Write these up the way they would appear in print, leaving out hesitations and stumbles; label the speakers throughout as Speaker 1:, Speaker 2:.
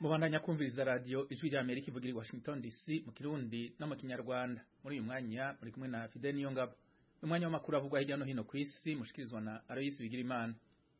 Speaker 1: Mubandanya kumviriza radio Ijwi rya Amerika ivugira i Washington DC mu Kirundi no mu Kinyarwanda. Muri uyu mwanya muri kumwe na Fidel Niyongabo. Umwanya w'amakuru avugwa hirya no hino ku isi mushikirizwa na Aloysi Bigirimana.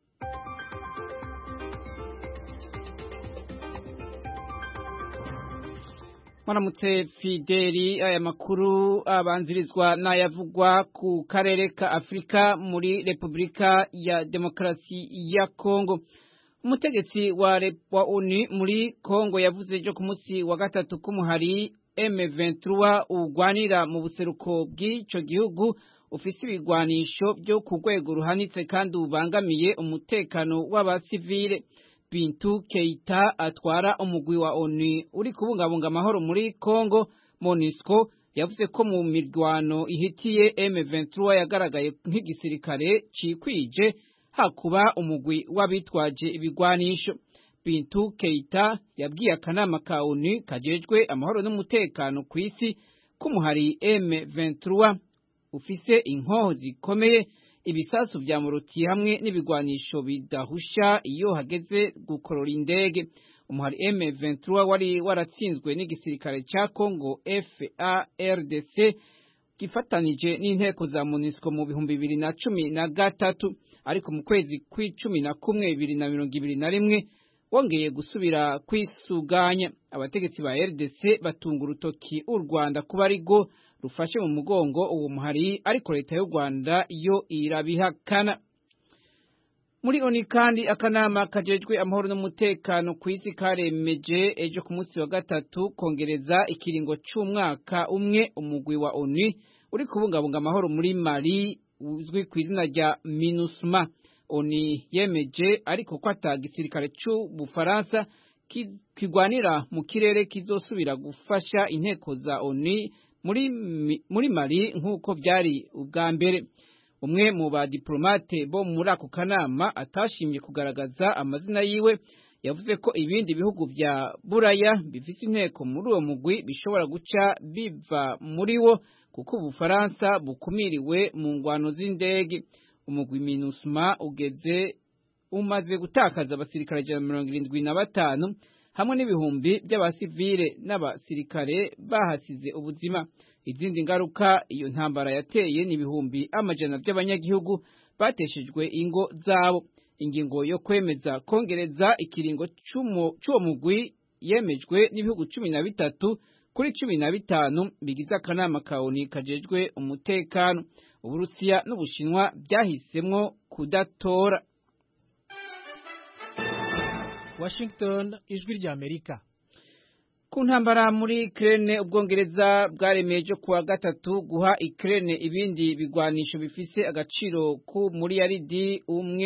Speaker 2: Maramutse Fideli, aya makuru abanzirizwa n'ayavugwa ku karere ka Afrika muri Republika ya Demokarasi ya Kongo. Umutegetsi wa ONU muri Kongo yavuze ejo ku munsi wa gatatu k'umuhari M23 ugwanira mu buseruko bw'ico gihugu ufise ibigwanisho byo ku rwego ruhanitse kandi ubangamiye umutekano w'abasivile. Bintu Keita atwara umugwi wa ONU uri kubungabunga amahoro muri Kongo MONUSCO yavuze ko mu mirwano ihitiye M23 yagaragaye nk'igisirikare cikwije hakuba umugwi w'abitwaje ibigwanisho. Bintu Keita yabwiye akanama ka ONU kajejwe amahoro n'umutekano ku isi k'umuhari M23 ufise inkoho zikomeye, ibisasu vya muruti hamwe n'ibigwanisho bidahusha iyo hageze gukorora indege. Umuhari M23 wari waratsinzwe n'igisirikare ca Kongo FARDC gifatanije n'inteko za MONUSCO mu 2013, ariko mu kwezi kw'icumi na kumwe 2021 wongeye gusubira kwisuganya. Abategetsi ba RDC batunga urutoki u Rwanda kuba arigo rufashe mu mugongo uwo muhari, ariko leta y'u Rwanda yo irabihakana. Muri ONU kandi akanama kajejwe amahoro n'umutekano ku isi karemeje ejo ku munsi wa gatatu kongereza ikiringo c'umwaka umwe umugwi wa ONU uri kubungabunga amahoro muri Mali uzwi ku izina rya MINUSMA. ONU yemeje ariko ko atagisirikare c'Ubufaransa kigwanira mu kirere kizosubira gufasha inteko za ONU muri Mali nk'uko byari ubwa mbere. Umwe mu badiplomate bo muri ako kanama atashimye kugaragaza amazina yiwe yavuze ko ibindi bihugu vya Buraya bifise inteko muri uwo mugwi bishobora guca biva muri wo kuko Ubufaransa bukumiriwe mu ngwano z'indege. Umugwi MINUSMA umaze gutakaza abasirikare 175 hamwe n'ibihumbi by'abasivile n'abasirikare bahasize ubuzima. Izindi ngaruka iyo ntambara yateye n'ibihumbi amajana by'abanyagihugu bateshejwe ingo zabo. Ingingo yo kwemeza kongereza ikiringo c'uwo mugwi yemejwe n'ibihugu 13 kuri 15 bigize akanama ka ONU kajejwe umutekano. Uburusiya n'Ubushinwa byahisemwo kudatora.
Speaker 3: Washington, Ijwi rya Amerika.
Speaker 2: Ku ntambara muri Ukraine, Ubwongereza bwaremeje kuwa gatatu guha Ukraine ibindi bigwanisho bifise agaciro ku miliyaridi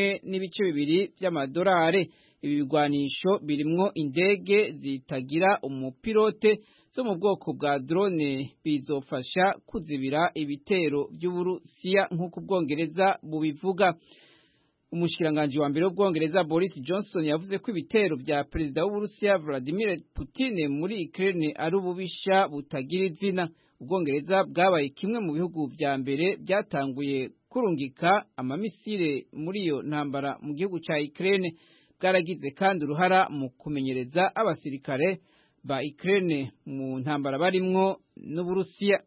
Speaker 2: 1.2 by'amadolari. Ibi bigwanisho birimwo indege zitagira umupilote zo mu bwoko bwa drone bizofasha kuzibira ibitero by'Uburusiya nk'uko Ubwongereza bubivuga. Umushikiranganje wa mbere w'Ubwongereza Boris Johnson yavuze ko ibitero vya perezida w'Uburusiya Vladimir Putin muri Ukraine ari ububisha butagira izina. Ubwongereza bwabaye kimwe mu bihugu vya mbere byatanguye kurungika amamisire muri iyo ntambara mu gihugu ca Ukraine. Bwaragize kandi uruhara mu kumenyereza abasirikare ba Ukraine mu ntambara barimwo n'Uburusiya.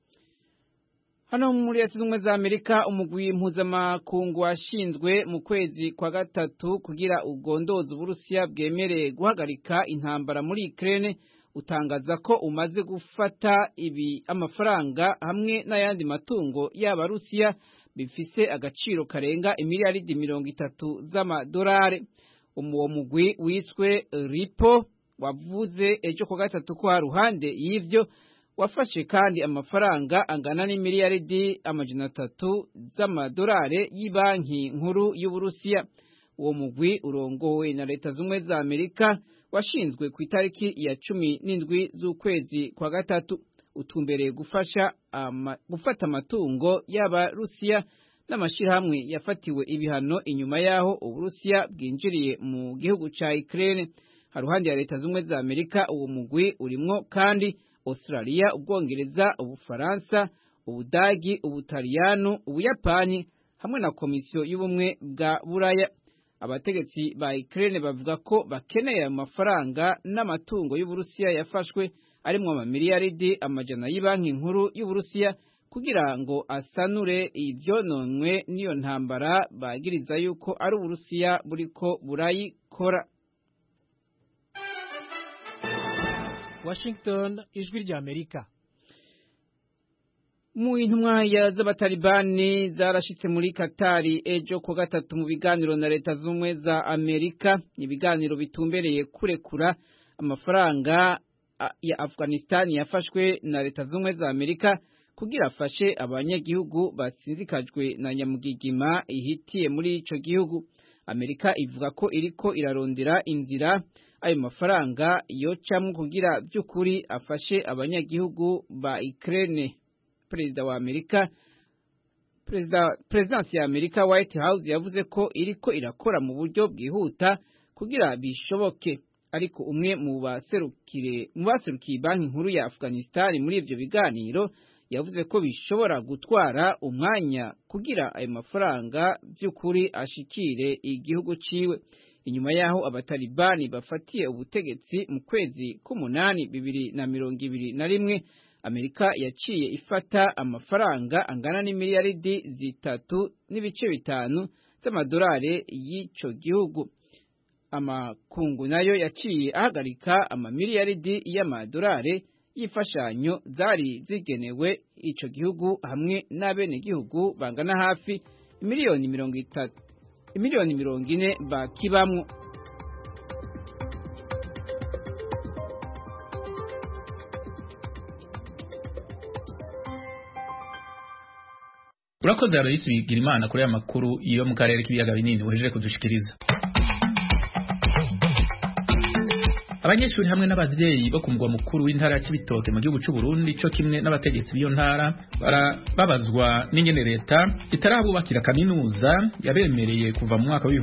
Speaker 2: Hano muri Leta Zunze Ubumwe za Amerika, umugwi mpuzamakungu washinzwe mu kwezi kwa gatatu kugira ugondoza Uburusiya bwemereye guhagarika intambara muri Ukraine utangaza ko umaze gufata amafaranga hamwe n'ayandi matungo y'Abarusiya bifise agaciro karenga imiliyaridi 30 z'amadolari. Uwo mugwi wiswe RIPO wavuze ejo ku gatatu ko haruhande y'ivyo wafashe kandi amafaranga angana n'imiliyaridi 300 z'amadolari y'ibanki nkuru y'Uburusiya. Uwo mugwi urongowe na Leta Zunze Ubumwe za Amerika washinzwe ku itariki ya 17 z'ukwezi kwa gatatu, utumbereye gufata amatungo y'Abarusiya n'amashirahamwe yafatiwe ibihano inyuma yaho Uburusiya bwinjiriye mu gihugu ca Ukraine. Haruhande ya Leta Zunze Ubumwe za Amerika, uwo mugwi urimwo kandi Australia, Ubwongereza, Ubufaransa, Ubudagi, Ubutaliyano, Ubuyapani hamwe na Komisiyo y'Ubumwe bwa Buraya. abategetsi ba Ukraine bavuga ko bakeneye amafaranga n'amatungo y'Uburusiya yafashwe arimwo amamiliyaridi amajana y'Ibanki Nkuru y'Uburusiya kugira ngo asanure ivyononwe n'iyo ntambara bagiriza yuko ari Uburusiya buriko burayikora.
Speaker 3: Washington, ijwi rya Amerika.
Speaker 2: Mu intumwa z'abatalibani zarashitse muri Katari ejo ku gatatu mu biganiro na leta z'umwe za Amerika, ibiganiro bitumbereye kurekura amafaranga ya Afghanistan yafashwe na leta z'umwe za Amerika kugira afashe abanyagihugu basinzikajwe na nyamugigima ihitiye muri ico gihugu. Amerika ivuga ko iriko irarondera inzira ayo mafaranga yocamwe kugira by'ukuri afashe abanyagihugu ba Ukraine. Presidence ya Amerika White House yavuze ko iriko irakora mu buryo bwihuta kugira bishoboke, ariko umwe mu baserukiye Banki Nkuru ya Afghanistan muri ivyo biganiro yavuze ko bishobora gutwara umwanya kugira ayo mafaranga by'ukuri ashikire igihugu ciwe. Inyuma yaho abatalibani bafatiye ubutegetsi mu kwezi k'umunani 2021, Amerika yaciye ifata amafaranga angana n'imiliyaridi 3.5 z'amadolari y'ico gihugu. Amakungu nayo yaciye ahagarika amamiliyaridi y'amadolari y'imfashanyo zari zigenewe ico gihugu hamwe n'abenegihugu bangana hafi miliyoni 40 bakibamwo.
Speaker 1: Urakoze Aloysi Bigirimana kuri aya makuru iyo mu karere k'ibiyaga binini uhejeje kudushikiriza. Abanyeshuri hamwe n'abavyeyi bo kumugwa mukuru w'intara ya Cibitoke mu gihugu cy'u Burundi cyo kimwe n'abategetsi b'iyo ntara barababazwa n'ingene leta itarabubakira kaminuza yabemereye kuva mu mwaka wa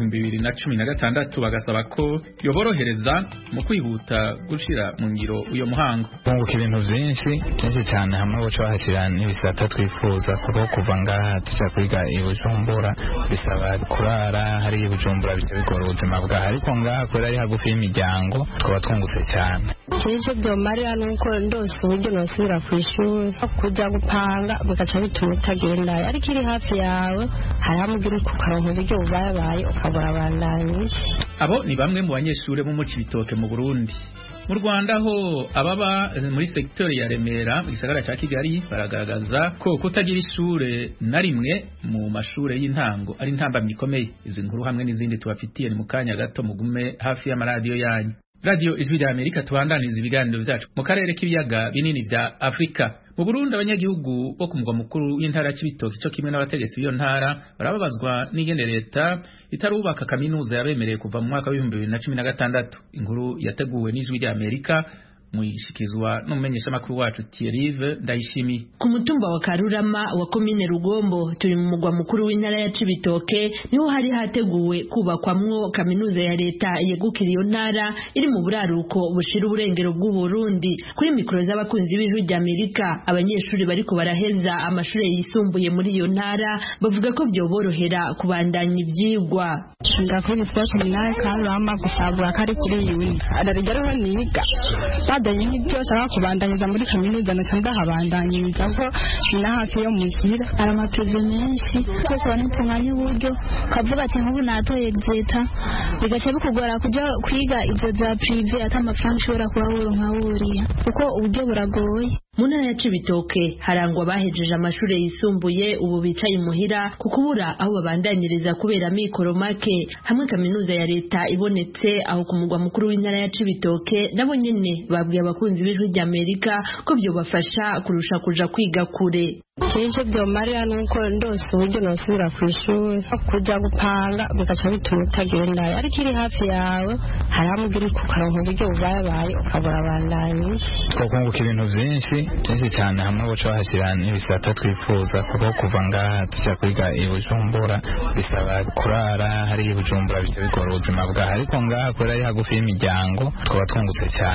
Speaker 1: 2016 bagasaba ko yoborohereza mu kwihuta gushira mu ngiro uyo muhango.
Speaker 4: Bunguka ibintu byinshi cyane hamwe boca bahashira n'ibisata twifuza kuko kuva ngaha tuja kwiga i Bujumbura bisaba kurara hari i Bujumbura bigora ubuzima bwa ariko ngaha kwera ari hagufi y'imiryango twungutse cyane.
Speaker 5: Kije byo Maria nuko ndose uburyo nosubira ku ishuri kujya gupanga bikaca bituma utagenda ariko iri hafi yawe haramugira kukaronka uburyo bubaye ukabura abandanye.
Speaker 1: Abo ni bamwe mu banyeshuri bo mu Cibitoke mu Burundi. Mu Rwanda ho ababa muri sektori ya Remera mu gisagara ca Kigali baragaragaza ko kutagira ishure na rimwe mu mashure y'intango ari intambamyi ikomeye. Izi nkuru hamwe n'izindi tubafitiye ni mu kanya gato mugume hafi y'amaradiyo yanyu. Radio Ijwi rya Amerika tubandaniza ibiganiro byacu mu karere k'ibiyaga binini vya Afrika. Mu Burundi abanyagihugu bo kumugwa mukuru w'intara Cibitoke cyo kimwe n'abategetsi b'iyo ntara barababazwa n'ingene leta itarubaka kaminuza yabemereye kuva mu mwaka wa 2016. Inkuru yateguwe n'Ijwi rya Amerika muyishikizwa n'umumenyesha makuru wacu Thierry Ndayishimiye.
Speaker 6: Ku mutumba wa Karurama wa komine Rugombo turi mu mugwa mukuru w'intara ya Cibitoke niho hari hateguwe kubakwamwo kaminuza ya leta yegukira iyo ntara iri mu buraruko bushira uburengero bw'u Burundi. Kuri mikoro z'abakunzi b'Ijwi rya Amerika abanyeshuri bariko baraheza amashure yisumbuye muri iyo ntara bavuga ko byoborohera kubandanya ivyigwa.
Speaker 5: Ndakuri seminari Karurama gusabura kari kiri yuni adarigero niga badanye byose bakubandanyiriza muri kaminuza nasanga habandanyiriza ko na hafi yo muzira aramatuze menshi twese banitunganya uburyo kavuga ati nk'ubu natoye leta bigaca bikugora kuja kwiga izo za privé atamafaranga ushobora kuba woronka wuriya kuko uburyo buragoye.
Speaker 6: Mu ntara ya Cibitoke harangwa bahejeje amashure yisumbuye ubu bicaye muhira kukubura aho babandanyiriza kubera mikoro make. Hamwe kaminuza ya leta ibonetse aho ku mugwa mukuru w'intara ya Cibitoke nabo nyene babwiye abakunzi b'Ijwi rya Amerika ko byo bafasha kurusha kuja kwiga kure.
Speaker 5: Kije byo Maria nuko ndose uburyo nosubira ku ishuri kujya gupanga bikaca bituma utagenda ariko iri hafi yawe haramugira kukaronka uburyo bubaye ukabura abandanye.
Speaker 4: Twakunguka ibintu byinshi cyane hamwe boca bahashira n'ibisata twifuza kuko kuva ngaha tuja kwiga i Bujumbura bisaba kurara hari i Bujumbura bigora ubuzima bwa ariko ngaha kwera ari hagufi y'imiryango twaba twungutse cyane.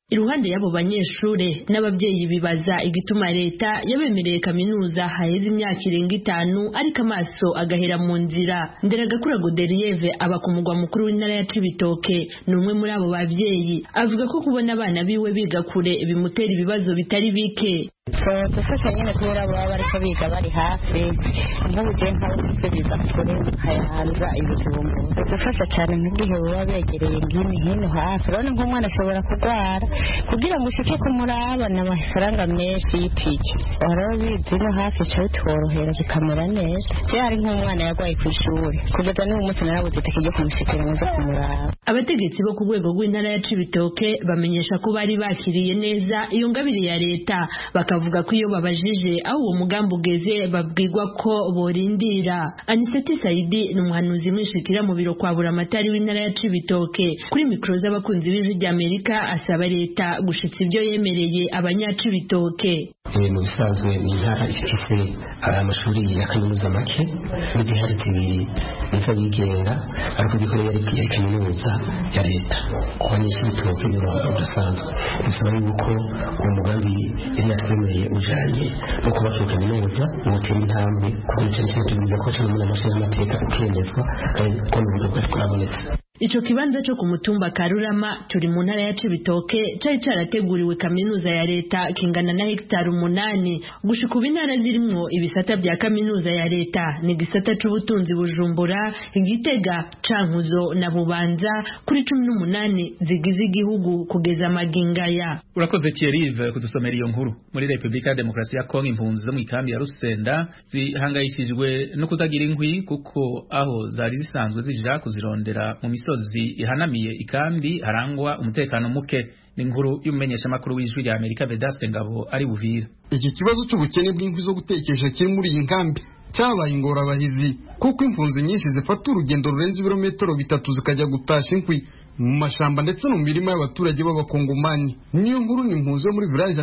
Speaker 6: Iruhande y'abo banyeshure n'abavyeyi bibaza igituma leta yabemereye kaminuza haheze imyaka irenga 5 ariko amaso agahera mu nzira. Nderagakura Godelieve aba ku mugwa mukuru w'intara ya Cibitoke numwe muri abo bavyeyi avuga ko kubona abana biwe biga kure bimutera ibibazo bitari bike.
Speaker 7: dufasha nyine kubera baba bariko biga bari hafi nk'ubuje nk'abose biga kure kayanza ibijumbu dufasha cyane mu gihe baba begereye ngini hino hafi rone nk'umwana ashobora kugwara kugira ngo ushike kumuraba n'amafaranga menshi y'itike oro bizino hafi cyo tworohera bikamera neza cyari nk'umwana yagwaye ku ishuri kugeza n'ubu munsi narabuze tekije kumushikira ngo zo kumuraba.
Speaker 6: Abategetsi bo ku rwego rw'intara ya Cibitoke bamenyesha ko bari bakiriye neza iyo ngabire ya leta bakavuga ko iyo babajije aho uwo mugambi ugeze babwirwa ko borindira. Aniseti Saidi ni umuhanuzi mwishikira mu biro kwa Buramatari w'intara ya Cibitoke kuri mikro z'abakunzi b'Ijwi ry'Amerika asaba leta gushitsa ibyo yemereye abanyacibitoke.
Speaker 8: Mu bisanzwe ni intara ifite amashuri ya kaminuza make n'igihari zibiri nizo bigenga ariko gikorera ari kaminuza ya leta ku banyacibitoke n'urusanzwe bisaba yuko uwo mugambi yari yatwemereye ujanye no kubaka kaminuza umutera intambwe kuko icyo kintu tuziza ko cyane mu mashuri y'amateka ukemezwa ko n'uburyo bwari bwabonetse.
Speaker 6: Ico kibanza cyo ku mutumba Karurama turi mu ntara ya Cibitoke cyari cyarateguriwe kaminuza ya leta kingana na hectare 8 gushika ubintara zirimwo ibisata bya kaminuza ya leta ni gisata c'ubutunzi Bujumbura Gitega Cankuzo na Bubanza kuri 18 zigize igihugu kugeza magingaya.
Speaker 1: Urakoze Thierry kudusomera iyo nkuru. Muri Republika ya Demokarasi ya Kongo impunzi zo mu ikambi ya Rusenda zihangayishijwe no kutagira inkwi kuko aho zari zisanzwe zija kuzirondera mu misozi ihanamiye ikambi harangwa umutekano muke. N'inkuru y'umumenyesha makuru w'Ijwi ry'Amerika Vedaste Ngabo ari Buvira.
Speaker 9: Iki kibazo cy'ubukene bw'inkwi zo gutekesha kiri muri iyi nkambi cyabaye ingorabahizi kuko impunzi nyinshi zifata urugendo rurenze ibirometero 3 zikajya gutasha inkwi mu mashamba ndetse no mu mirima y'abaturage b'abakongomani. Niyo nkuru ni impunzi yo muri village ya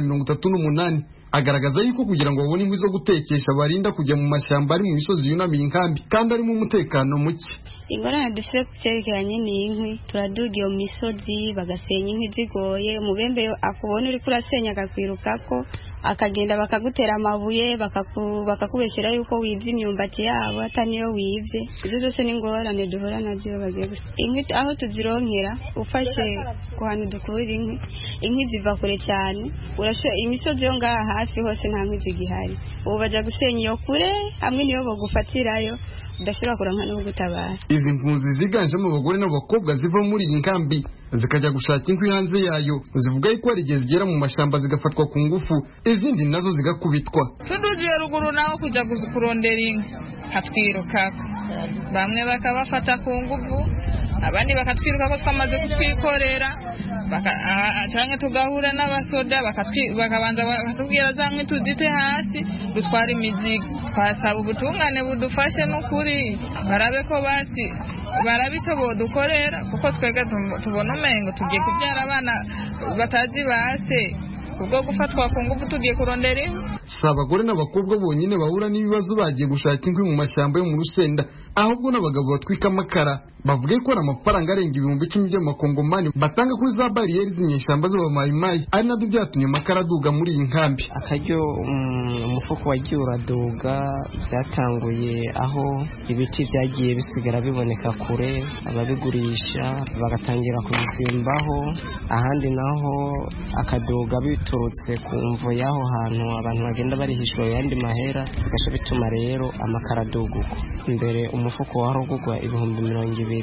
Speaker 9: 38 agaragaza yuko kugira ngo babone inkwi zo gutekesha barinda kujya mu mashyamba ari mu misozi yunamiye inkambi kandi ari mu umutekano muke.
Speaker 10: Ingorane dufite kucerekeranye n'inkwi turaduga iyo misozi bagasenya inkwi zigoye umubembe akubona uri kurasenya akakwirukako akagenda bakagutera amabuye bakakubeshyira yuko wivye imyumbati yabo ataniyo wivye. Izo zose n'ingorane duhura nazo bagiye gusa inkwi aho tuzironkera ufashe kuhana dukura inkwi ziva kure cyane urasho imisozi yo ngaha hafi hose nta nkwi zigihari ubu baja gusenya iyo kure hamwe niyo bogufatirayo udashobora kuranka no gutabara.
Speaker 9: Izi mpunzi ziganjemo abagore n'abakobwa ziva muri iyi nkambi zikajya gushaka inkwi hanze yayo zivuga ko ari igihe zigera mu mashamba zigafatwa ku ngufu izindi nazo zigakubitwa.
Speaker 11: Tudugiye ruguru naho kujya kurondera inkwi hatwirukako bamwe bakabafata ku ngufu abandi bakatwiruka ko twamaze kutwikorera cyangwa tugahura n'abasoda bakabanza bakatubwira za nkwi tuzite hasi dutwara imizigo. Twasaba ubutungane budufashe n'ukuri barabe ko basi barabishoboye dukorera kuko twega tubona umengo tugiye kubyara abana batazi base kubwo gufatwa ku ngufu tugiye kurondera inkwi.
Speaker 9: Si abagore n'abakobwa bonyine bahura n'ibibazo bagiye gushaka inkwi mu mashyamba yo mu Rusenda ahubwo n'abagabo batwika amakara bavuga ko amafaranga arenga 10,000 by'amakongomani batanga kuri za bariyeri z'inyeshyamba z'abamayimayi ari nabyo byatumye amakara aduga muri iyi nkambi.
Speaker 12: Akaryo umufuko wagiye uraduga byatanguye aho ibiti byagiye bisigara biboneka kure ababigurisha bagatangira kubizimbaho ahandi naho akaduga biturutse ku mvo y'aho hantu abantu bagenda barihishwa yandi mahera bigasha bituma rero amakara aduguko. Mbere umufuko warugugwa 20,000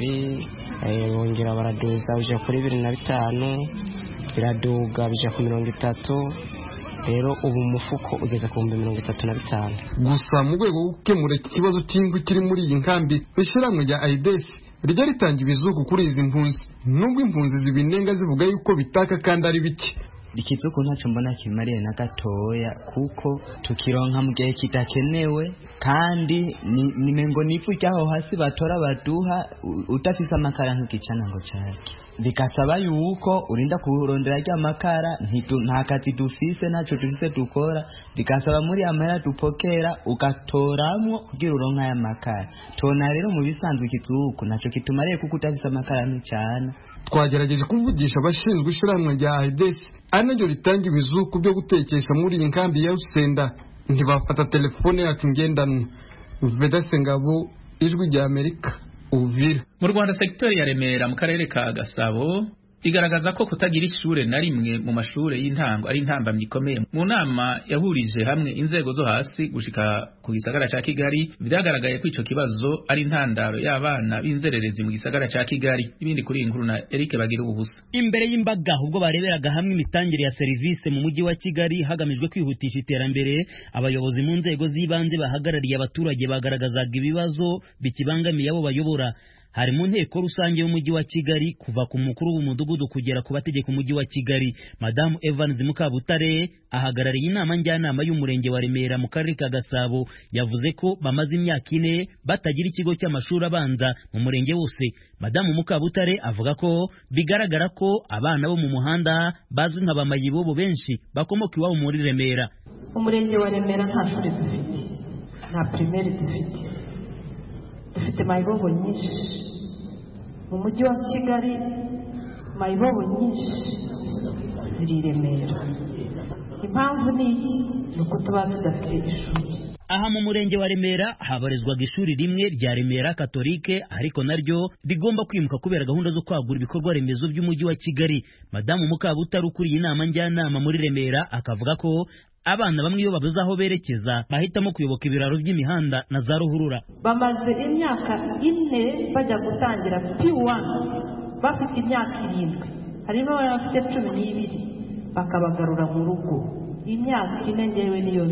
Speaker 12: bongera baraduza uje kuri 25 biraduga bija ku 30 rero ubu umufuko ugeze ku 35.
Speaker 9: Gusa mu rwego rwo gukemura ikibazo cy'inkwi kiri muri iyi nkambi ishiramwe rya AIDS rijya ritanga ibizuku kuri izi mpunzi nubwo impunzi zibinenga zivuga yuko bitaka kandi ari bike.
Speaker 13: Ikizuku ntacyo mbona kimariye na gatoya kuko tukironka mu gihe kidakenewe kandi nimengo nifu cyaho hasi batora baduha utafisa amakara nk'igicana ngo cyake bikasaba yuko urinda kurondera rya makara nta kazi dufise ntacyo dufise dukora bikasaba muri amara dupokera ugatoramwo kugira uronka aya makara tona rero mu bisanzwe ikizuku ntacyo kitumariye kuko utafisa amakara nk'icana
Speaker 9: twagerageje kuvugisha abashinzwe ishyirahamwe rya AEDES ari naryo ritanga ibizuku byo gutekesha muri iyi nkambi ya Rusenda ntibafata telefone yacu ngendanwa. Vedase Ngabo, Ijwi rya Amerika, Uvira.
Speaker 1: Mu Rwanda sektori ya Remera mu karere ka Gasabo igaragaza ko kutagira ishure na rimwe mu mashure y'intango ari intambamyi ikomeye. Mu nama yahurije hamwe inzego zo hasi gushika ku gisagara ca Kigali byagaragaye ko ico kibazo ari intandaro y'abana b'inzererezi mu gisagara ca Kigali. Ibindi kuri inkuru na Eric Bagira ubuhusa.
Speaker 14: Imbere y'imbaga ubwo bareberaga hamwe imitangire ya service mu mujyi wa Kigali hagamijwe kwihutisha iterambere, abayobozi mu nzego z'ibanze bahagarariye abaturage bagaragazaga ibibazo bikibangamiye abo bayobora. Hari mu nteko rusange y'umujyi wa Kigali kuva ku mukuru w'umudugudu kugera ku bategeka umujyi wa Kigali. Madamu Evans Mukabutare ahagarariye inama njyanama y'umurenge wa Remera mu karere ka Gasabo yavuze ko bamaze imyaka 4 batagira ikigo cy'amashuri abanza mu murenge wose. Madamu Mukabutare avuga ko bigaragara ko abana bo mu muhanda bazwi nk'abamayibobo benshi bakomoka iwabo muri Remera.
Speaker 15: Umurenge wa Remera nta shuri dufite, nta primaire dufite mayibobo nyinshi. Mu mujyi wa Kigali mayibobo nyinshi ziri Remera. Impamvu ni uko tuba tudafite ishuri.
Speaker 14: Aha mu murenge wa Remera habarizwaga ishuri rimwe rya Remera Katolike, ariko naryo rigomba kwimuka kubera gahunda zo kwagura ibikorwa remezo by'umujyi wa Kigali. Madamu Mukabutare ukuriye inama njyanama muri Remera akavuga ko abana bamwe iyo babuze aho berekeza bahitamo kuyoboka ibiraro by'imihanda na za ruhurura.
Speaker 15: Bamaze imyaka 4 bajya gutangira P1 bafite imyaka 7, harimo abafite 12 bakabagarura mu rugo. Imyaka 4 ngewe niyo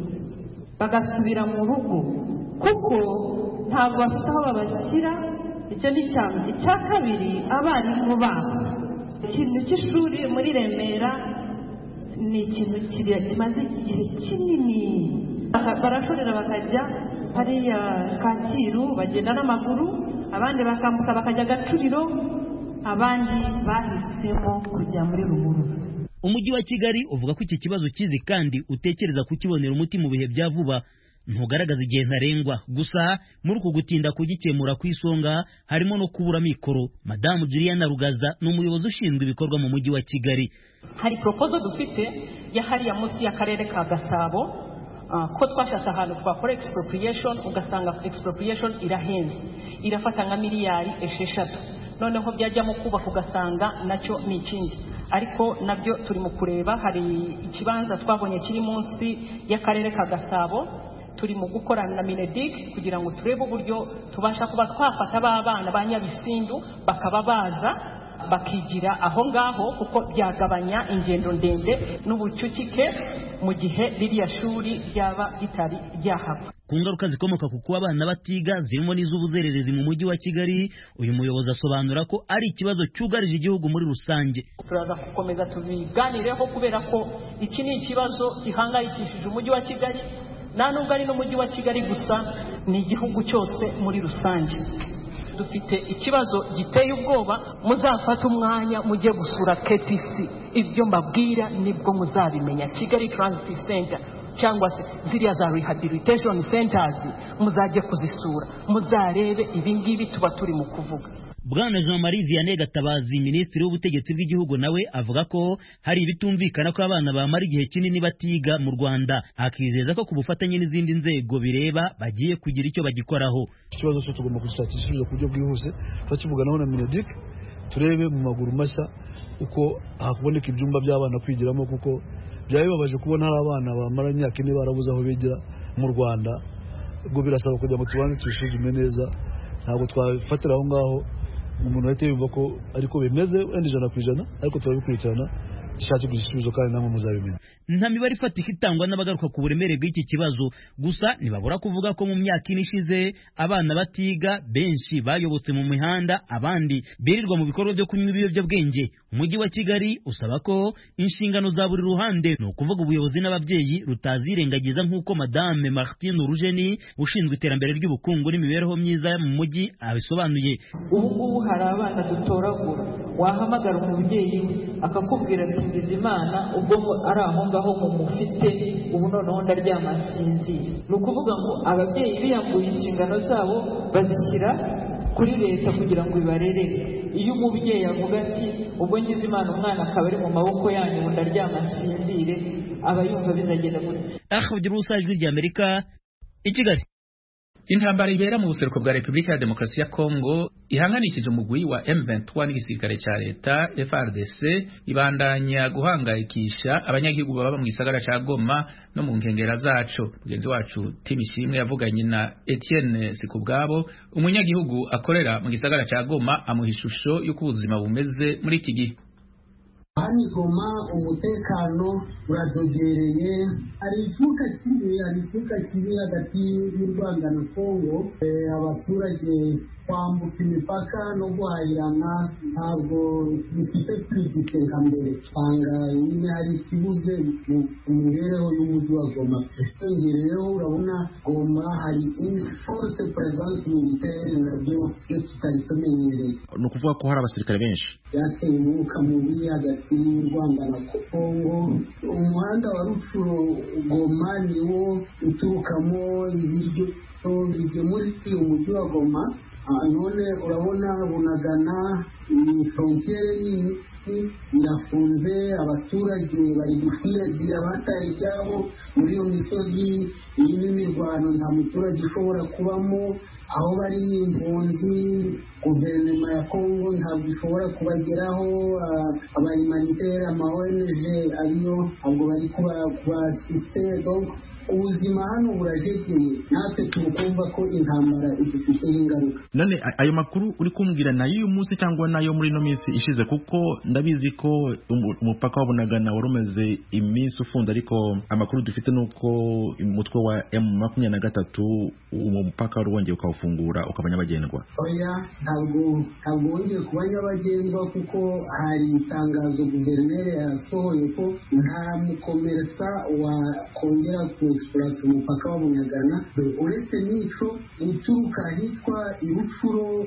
Speaker 15: bagasubira mu rugo kuko ntabwo bafite aho babashyira. Icyo ni cyane. Icya kabiri, abarimu babo ikintu cy'ishuri muri Remera ni ikintu kimaze igihe kinini. Barashorera bakajya hariya Kacyiru bagenda n'amaguru, abandi bakambuka bakajya Gacuriro, abandi bahisemo kujya muri Ruhurura.
Speaker 14: Umujyi wa Kigali uvuga ko iki kibazo kizi kandi utekereza kukibonera umuti mu bihe bya vuba. Ntugaragaza igihe ntarengwa, gusa muri uku gutinda kugikemura ku isonga harimo no kubura mikoro. Madamu Juliana Rugaza n'umuyobozi ushinzwe ibikorwa mu mujyi wa Kigali.
Speaker 15: Hari proposal dufite ya hariya munsi y'akarere ka Gasabo ko twashatse ahantu twakora expropriation, ugasanga expropriation irahenze, irafata nka miliyari 6. Noneho byajyamo kubaka ugasanga nacyo ni ikindi, ariko nabyo turi mu kureba. Hari ikibanza twabonye kiri munsi y'akarere ka Gasabo, turi mu gukorana na Minedik kugira ngo turebe uburyo tubasha kuba twafata abana ba Nyabisindu bakaba baza bakigira aho ngaho, kuko byagabanya ingendo ndende n'ubucucike mu gihe ririya shuri ryaba ritari ryahaba.
Speaker 14: Ku ngaruka zikomoka ku kuba abana batiga zirimo n'iz'ubuzererezi mu mujyi wa Kigali, uyu muyobozi asobanura ko ari ikibazo cyugarije igihugu muri rusange.
Speaker 15: Turaza gukomeza tubiganireho kubera ko iki ni ikibazo gihangayikishije umujyi wa Kigali, nta nubwo ari n'umujyi wa Kigali gusa, ni igihugu cyose muri rusange. Dufite ikibazo giteye ubwoba. Muzafata umwanya mujye gusura KTC, ibyo mbabwira nibwo muzabimenya. Kigali Transit Center cyangwa se ziriya za rehabilitation centers muzajye kuzisura, muzarebe ibingibi tuba turi mu kuvuga.
Speaker 14: Bwana Jean-Marie Vianney Gatabazi, minisitiri w'ubutegetsi bw'igihugu, nawe avuga ko hari ibitumvikana ko abana bamara igihe kinini batiga mu Rwanda, akizeza ko ku bufatanye n'izindi nzego bireba bagiye kugira icyo bagikoraho.
Speaker 16: Ikibazo cyo tugomba gushakisha ibisubizo ku buryo bwihuse, tukivuganaho na Minedik, turebe mu maguru mashya uko hakuboneka ibyumba by'abana kwigiramo, kuko byabibabaje kubona hari abana bamara imyaka 4 barabuze aho bigira mu Rwanda. Ubwo birasaba kugira ngo tubanze tubisuzume neza, ntabwo twafatira aho ngaho umuntu ahita yumva ko ariko bimeze wenda 100%, ariko turabikurikirana ishati gusubizo kandi namwe muzabimenya.
Speaker 14: Nta mibare ifatika itangwa n'abagaruka ku buremere bw'iki kibazo, gusa nibabura kuvuga ko mu myaka inishize abana batiga benshi bayobotse mu mihanda, abandi birirwa mu bikorwa byo kunywa ibiyobyabwenge. Umujyi wa Kigali usaba ko inshingano za buri ruhande, no kuvuga ubuyobozi n'ababyeyi, rutazirengagiza nk'uko Madame Martine Urugeni ushinzwe iterambere ry'ubukungu n'imibereho myiza mu mujyi abisobanuye.
Speaker 15: Ubu hari abana dutoragura, wahamagara umubyeyi akakubwira ati Bizimana ubwo ari aho ngaho mu mufite ubu noneho ndaryama sinzira. Ni ukuvuga ngo ababyeyi biyambuye inshingano zabo bazishyira kuri leta kugira ngo ibarere. Iyo umubyeyi avuga ati ubwo ngize Imana umwana akaba ari mu maboko yanyu ndaryama nsinzire, aba yumva bizagenda gute?
Speaker 14: Ugira ubusa Ijwi ry'Amerika i Kigali.
Speaker 1: Intambara ibera mu buseruko bwa Repubulika ya Demokarasi ya Kongo ihanganishije umugwi wa M23 n'igisirikare ca leta FARDC ibandanya guhangayikisha abanyagihugu baba mu gisagara ca Goma no mu nkengera zaco. Mugenzi wacu Timishimwe yavuganye na Etienne Sikubwabo, umunyagihugu akorera mu gisagara ca Goma, amuha ishusho y'uko ubuzima bumeze muri iki gihe.
Speaker 17: Hani Goma umutekano uradogereye, hari icuka kibi hagati y'u Rwanda na Kongo. Abaturage kwambuka imipaka no guhahirana ntabwo bifite kwigite nka mbere, usanga nyine hari ikibuze mu mibereho y'umujyi wa Goma. Rero urabona Goma hari forte presence militaire, nabyo tutari tumenyereye.
Speaker 18: Ni ukuvuga ko hari abasirikare benshi.
Speaker 17: Byateye umwuka mubi hagati y'u Rwanda na Kongo. Umuhanda wa Rufuro Goma niwo uturukamo ibiryo bigemura uyu mujyi wa Goma. None urabona Bunagana ni frontiere nini irafunze, abaturage bari gukwiragira bataye ibyabo muri iyo misozi. Iyi ni imirwano, nta muturage ushobora kubamo, aho bari n'impunzi. Guverinoma ya Kongo ntabwo ishobora kubageraho, abahumanitaire ama ONG ariyo ntabwo bari kubasiste. Donc ubuzima hano burajegeye, natwe tukumva ko intambara idufiteho ingaruka.
Speaker 18: None ayo makuru uri kumbwira nayo uyu munsi cyangwa nayo muri no minsi ishize? Kuko ndabizi ko umupaka wa Bunagana wari umaze iminsi ufunze, ariko amakuru dufite nuko umutwe wa M23 umupaka wari wongeye ukawufungura ukaba nyabagendwa.
Speaker 17: Oya, ntabwo wongeye kuba nyabagendwa, kuko hari itangazo guverineri yasohoye ko nta mukomersa wakongera exploit umupaka wa Bunagana. Uretse n'ico uturuka ahitwa Irucuro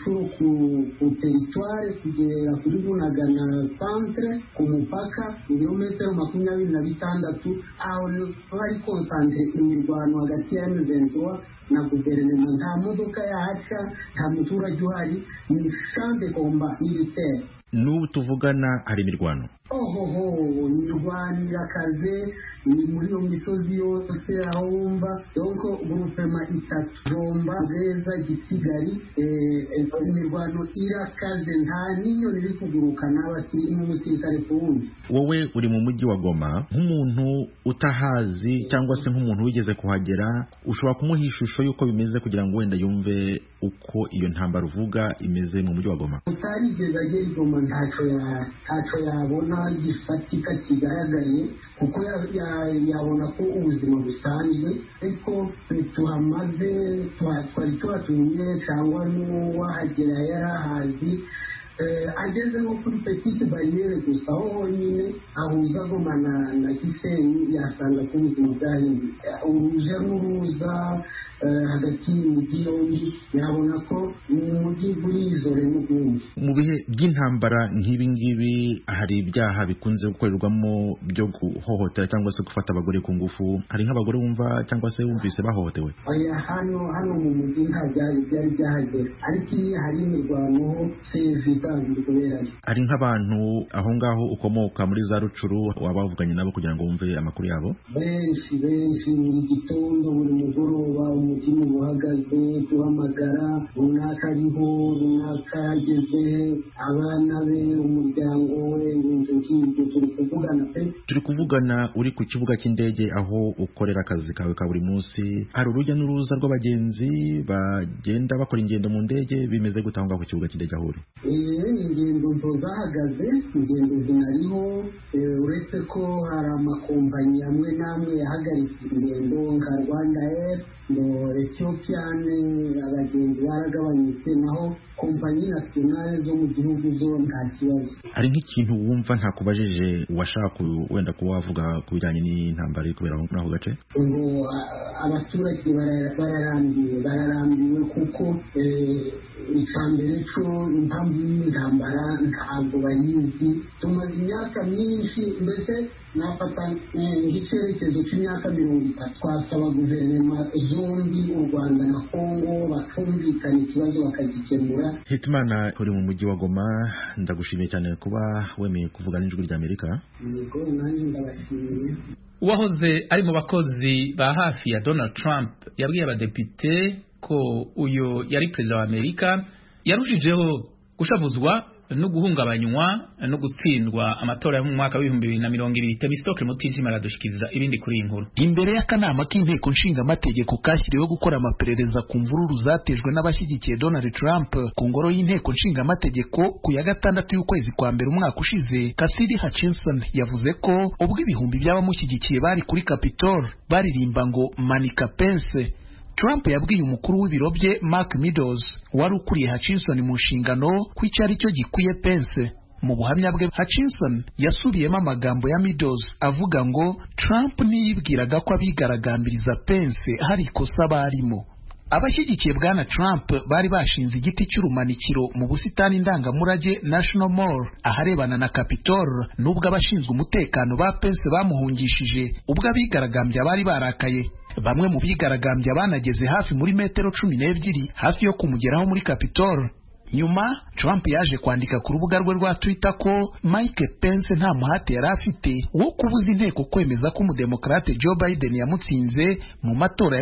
Speaker 17: ku territoire kugera kuri Bunagana centre ku mupaka ibirometero 26, aho hari concentre imirwano hagati ya M23 na guverinoma. Nta modoka yahaca, nta muturage uhari, ni champ de combat militaire.
Speaker 18: N'ubu tuvugana hari imirwano.
Speaker 17: Imirwano irakaze muri iyo misozi yose aho wumva. Donc groupema 3 Jomba, Bweza, Gisigari, imirwano irakaze, nta n'inyoni iri kuguruka n'umusirikare ku wundi.
Speaker 18: Wowe uri mu mujyi wa Goma, nk'umuntu utahazi cyangwa se nk'umuntu wigeze kuhagera, ushobora kumuha ishusho y'uko bimeze kugira ngo wenda yumve uko iyo ntambara uvuga imeze mu mujyi wa Goma?
Speaker 17: Utarigeze agera i Goma ntacyo yabona gifatika kigaragaye, kuko yabona ko ubuzima busanzwe. Ariko tuhamaze twari tuhatumye cyangwa n'uwahagera yarahazi, ageze nko kuri petite barriere gusa, aho honyine ahuza Goma na Gisenyi, yasanga ko ubuzima bwahindutse. Uruja n'uruza hagati y'imijyi yombi, yabona ko umujyi burizore n'ubundi.
Speaker 18: Mu bihe by'intambara nk'ibi ngibi hari ibyaha bikunze gukorerwamo byo guhohotera cyangwa se gufata abagore ku ngufu. Hari nk'abagore wumva cyangwa se wumvise bahohotewe?
Speaker 17: Oya, hano mu mujyi nta byari byahagera, ariko iyo hari imirwano
Speaker 18: hari nk'abantu aho ngaho ukomoka muri za Rucuru waba wavuganye nabo kugira ngo wumve amakuru yabo?
Speaker 17: Benshi buri gitondo, buri mugoroba umutima uhagaze, duhamagara runaka ariho, runaka yageze, abana be, umuryango we, inzu nk'ibyo.
Speaker 18: Turi kuvugana uri ku kibuga cy'indege aho ukorera akazi kawe ka buri munsi. Hari urujya n'uruza rw'abagenzi bagenda bakora ingendo mu ndege, bimeze gute aho ngaho ku kibuga cy'indege aho uri?
Speaker 17: Ingendo zahagaze, ingendo zinariho, uretse ko hari amakompanyi amwe n'amwe yahagaritse ingendo nka Rwanda Air, Ethiopian, abagenzi baragabanyutse, naho kompanyi nationale zo mu gihugu zo nta kibazo.
Speaker 18: Hari nk'ikintu wumva ntakubajije washaka wenda kuba wavuga ku bijyanye n'intambara iri kubera muri ako gace?
Speaker 17: Ngo abaturage bararambiwe kuko icambere cyo impamvu y'intambara ntabwo bayizi. Tumaze imyaka myinshi, mbese nafata nk'icyerekezo cy'imyaka 30 twasaba guverinoma zombi u Rwanda na Kongo bakumvikana ikibazo bakagikemura.
Speaker 18: Hitmana uri mu mujyi wa Goma, ndagushimiye cyane kuba wemeye kuvuga n'ijwi ry'Amerika.
Speaker 17: Yego nanjye ndabashimiye.
Speaker 1: Uwahoze ari mu bakozi ba hafi ya Donald Trump yabwiye abadepite ko uyo yari perezida wa Amerika yarushijeho gushavuzwa no guhungabanywa no gutsindwa amatora yo mu mwaka wa 2020. Temistoke Mutijima aradushikiriza ibindi kuri inkuru.
Speaker 19: Imbere y'akanama k'inteko nshinga amategeko kashyiriweho gukora amaperereza ku mvururu zatejwe n'abashyigikiye Donald Trump ku ngoro y'inteko nshinga amategeko ku ya 6 y'ukwezi kwa mbere umwaka ushize, Cassidy Hutchinson yavuze ko ubwo ibihumbi by'abamushyigikiye bari kuri Capitol baririmba ngo Manika Pence, Trump yabwiye umukuru w'ibiro bye Mark Meadows wari ukuriye Hutchinson mu nshingano ko icyo ari cyo gikwiye Pence. Mu buhamya bwe Hutchinson yasubiyemo amagambo ya Meadows avuga ngo Trump ntiyibwiraga ko abigaragambiriza Pence hari ikosa barimo. Abashyigikiye bwana Trump bari bashinze igiti cy'urumanikiro mu busitani ndangamurage National Mall aharebana na Capitol, nubwo abashinzwe umutekano ba Pence bamuhungishije ubwo abigaragambya bari barakaye. Bamwe mu bigaragambya banageze hafi muri metero 12 hafi yo kumugeraho muri Capitol. Nyuma Trump yaje kwandika ku rubuga rwe rwa Twitter ko Mike Pence nta muhate yari afite wo kubuza inteko kwemeza ko umudemokrate Joe Biden yamutsinze mu matora ya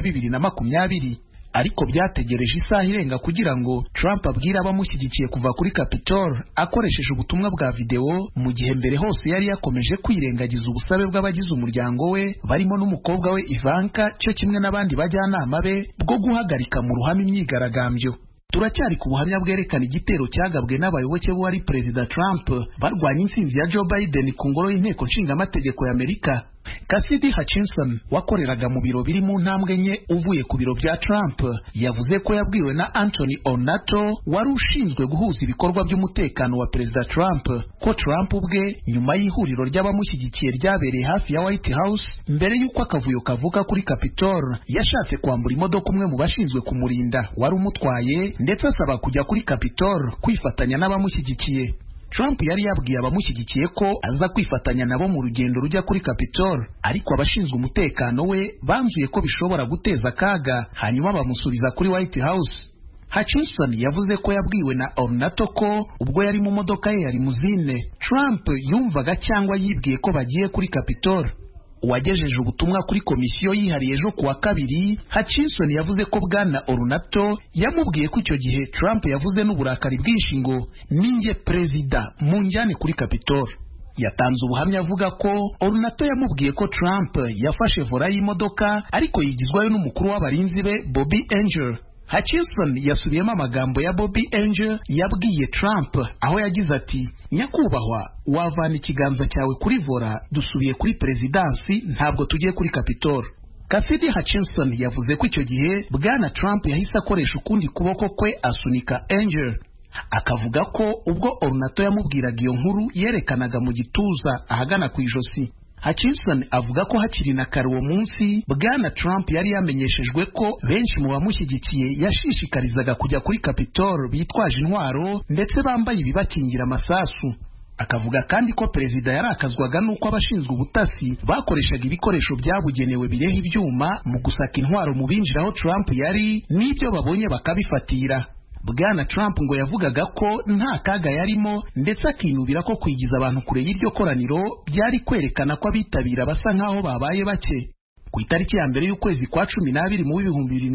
Speaker 19: 2020, ariko byategereje isaha irenga kugira ngo Trump abwire abamushyigikiye kuva kuri Capitol akoresheje ubutumwa bwa video, mu gihe mbere hose yari yakomeje kwirengagiza ubusabe bw'abagize umuryango we barimo n'umukobwa we Ivanka cyo kimwe n'abandi bajyanama be bwo guhagarika mu ruhame imyigaragambyo. Turacyari ku buhamya bwerekana igitero cyagabwe n'abayoboke b'uwari Perezida Trump barwanya intsinzi ya Joe Biden ku ngoro y'inteko nshinga amategeko ya Amerika. Cassidy Hutchinson wakoreraga mu biro biri mu ntambwe nke uvuye ku biro bya Trump yavuze ko yabwiwe na Anthony Onato wari ushinzwe guhuza ibikorwa by'umutekano wa Perezida Trump ko Trump ubwe nyuma y'ihuriro ry'abamushyigikiye ryabereye hafi ya White House mbere y'uko akavuyo kavuka kuri Capitol yashatse kwambura imodoka umwe mu bashinzwe kumurinda wari umutwaye ndetse asaba kujya kuri Capitol kwifatanya n'abamushyigikiye. Trump yari yabwiye abamushyigikiye ko aza kwifatanya nabo mu rugendo rujya kuri Capitol, ariko abashinzwe umutekano we banzuye ko bishobora guteza akaga hanyuma bamusubiza kuri White House. Hutchinson yavuze ko yabwiwe na Ornato ko ubwo yari mu modoka ye yari muzine Trump yumvaga cyangwa yibwiye ko bagiye kuri Capitol. Uwagejeje ubutumwa kuri komisiyo yihariye ejo kuwa kabiri, Hutchinson yavuze ko bwana Ornato yamubwiye ko icyo gihe Trump yavuze n'uburakari bwinshi ngo ninjye perezida munjyane kuri Capitol. Yatanze ubuhamya avuga ko Ornato yamubwiye ko Trump yafashe vola y'imodoka ariko yigizwayo n'umukuru w'abarinzi be Bobby Angel. Hutchinson yasubiyemo amagambo ya Bobby Angel yabwiye Trump aho yagize ati, nyakubahwa wavana ikiganza cyawe kuri vola, dusubiye kuri perezidansi ntabwo tugiye kuri Capitol. Cassidy Hutchinson yavuze ko icyo gihe bwana Trump yahise akoresha ukundi kuboko kwe asunika Angel, akavuga ko ubwo Ornato yamubwiraga iyo nkuru yerekanaga mu gituza ahagana ku ijosi. Hutchinson avuga ko hakiri na kare uwo munsi bwana Trump yari yamenyeshejwe ko benshi mu bamushyigikiye yashishikarizaga kujya kuri Capitol bitwaje intwaro ndetse bambaye ibibakingira amasasu. Akavuga kandi ko perezida yarakazwaga n'uko abashinzwe ubutasi bakoreshaga ibikoresho byabugenewe bireha ibyuma mu gusaka intwaro mu binjiraho Trump yari n'ibyo babonye bakabifatira. Bwana Trump ngo yavugaga ko nta kaga yarimo ndetse akinubira ko kwigiza abantu kure y'iryo koraniro byari kwerekana ko abitabira basa nkaho babaye bake. Ku itariki ya mbere y'ukwezi kwa 12 mu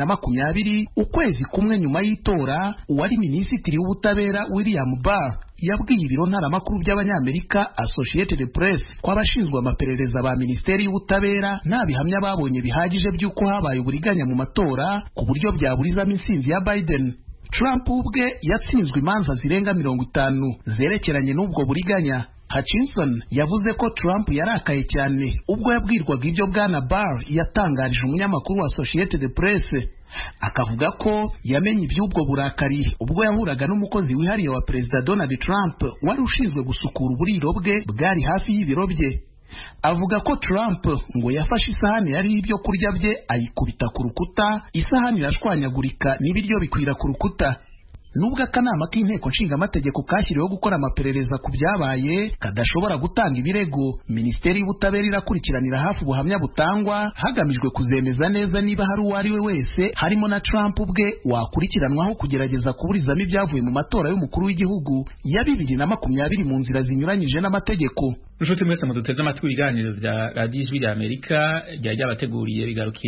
Speaker 19: 2020, ukwezi kumwe nyuma y'itora, uwari minisitiri w'ubutabera William Barr yabwiye ibiro ntaramakuru by'abanyamerika Associated Press ko abashinzwe amaperereza ba Minisiteri y'Ubutabera nta bihamya babonye bihagije by'uko habaye uburiganya mu matora ku buryo byaburizamo intsinzi ya Biden. Trump ubwe yatsinzwe imanza zirenga 50 zerekeranye n'ubwo buriganya. Hutchinson yavuze ko Trump yarakaye cyane ubwo yabwirwaga ibyo bwana Barr yatangarije umunyamakuru wa Associated Press. Akavuga ko yamenye iby'ubwo burakari ubwo yahuraga n'umukozi wihariye wa Perezida Donald Trump wari ushinzwe gusukura uburiro bwe bwari hafi y'ibiro bye. Avuga ko Trump ngo yafashe isahani yari ibyo kurya bye ayikubita ku rukuta, isahani irashwanyagurika n'ibiryo bikwira ku rukuta. nubwo akanama k'inteko nshingamategeko kashyiriweho gukora amaperereza ku byabaye kadashobora gutanga ibirego, minisiteri y'ubutabera irakurikiranira hafi ubuhamya butangwa hagamijwe kuzemeza neza niba hari uwo ari we wese harimo na Trump ubwe wakurikiranwaho kugerageza kuburizamo ibyavuye mu matora y'umukuru w'igihugu ya 2020 mu nzira zinyuranyije n'amategeko.
Speaker 1: Nshuti mwese muduteze amatwi ibiganiro vya Radio Ijwi ry'Amerika ryari ryabateguriye bigarukiye